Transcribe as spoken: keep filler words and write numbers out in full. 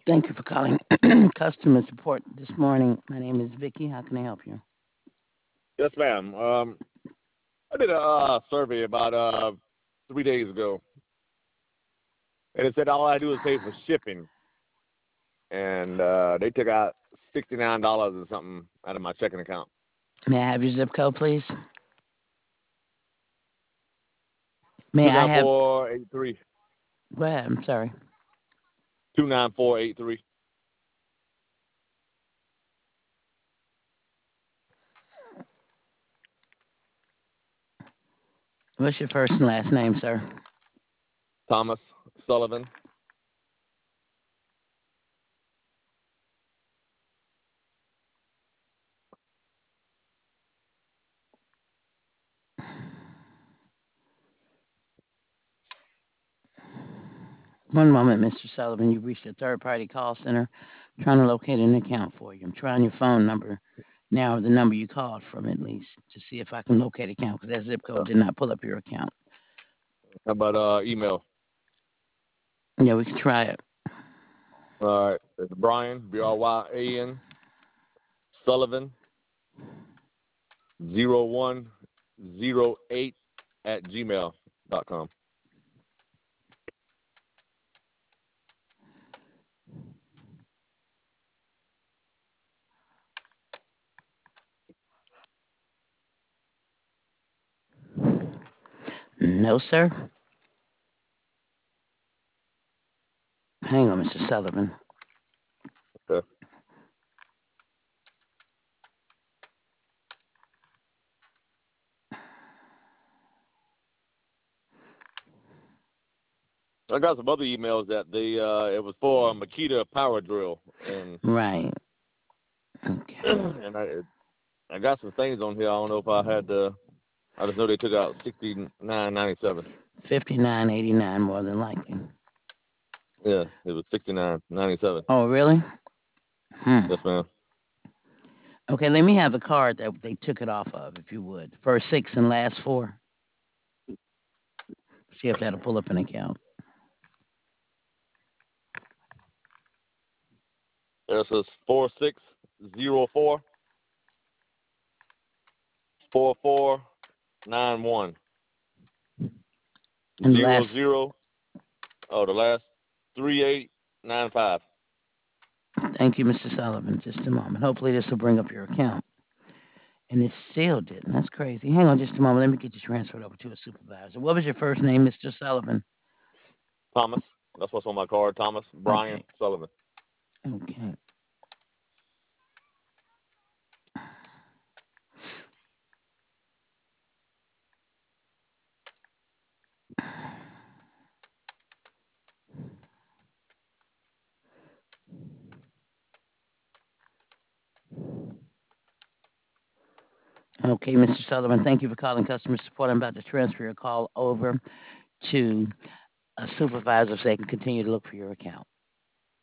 Thank you for calling customer support this morning. My name is Vicky. How can I help you? Yes, ma'am. Um, I did a uh, survey about uh, three days ago, and it said all I do is pay for shipping, and uh, they took out sixty nine dollars or something out of my checking account. May I have your zip code, please? May Two I nine have? four eight three. Go ahead. I'm sorry. Two nine four eight three. What's your first and last name, sir? Thomas Sullivan. One moment, Mister Sullivan. You've reached a third-party call center. I'm trying to locate an account for you. I'm trying your phone number now, the number you called from at least, to see if I can locate account because that zip code did not pull up your account. How about uh, email? Yeah, we can try it. All right, it's Brian B R Y A N Sullivan zero one zero eight at gmail dot com. No, sir. Hang on, Mister Sullivan. Okay. I got some other emails that they uh, it was for a Makita power drill, and Right. Okay. and I I got some things on here. I don't know if I had to. I just know they took out sixty nine ninety seven. fifty-nine eighty-nine, more than likely. Yeah, it was sixty nine ninety seven. Oh, really? Hmm. Yes, ma'am. Okay, let me have the card that they took it off of, if you would. First six and last four. See if that'll pull up an account. This is four six zero four four four nine one And zero last, zero. Oh, the last three eight nine five. thank you, Mister Sullivan. Just a moment. Hopefully, this will bring up your account. And it still didn't. That's crazy. Hang on just a moment. Let me get you transferred over to a supervisor. What was your first name, Mister Sullivan? Thomas. That's what's on my card. Thomas Brian Okay. Sullivan. Okay. Okay, Mister Sullivan, thank you for calling customer support. I'm about to transfer your call over to a supervisor so they can continue to look for your account.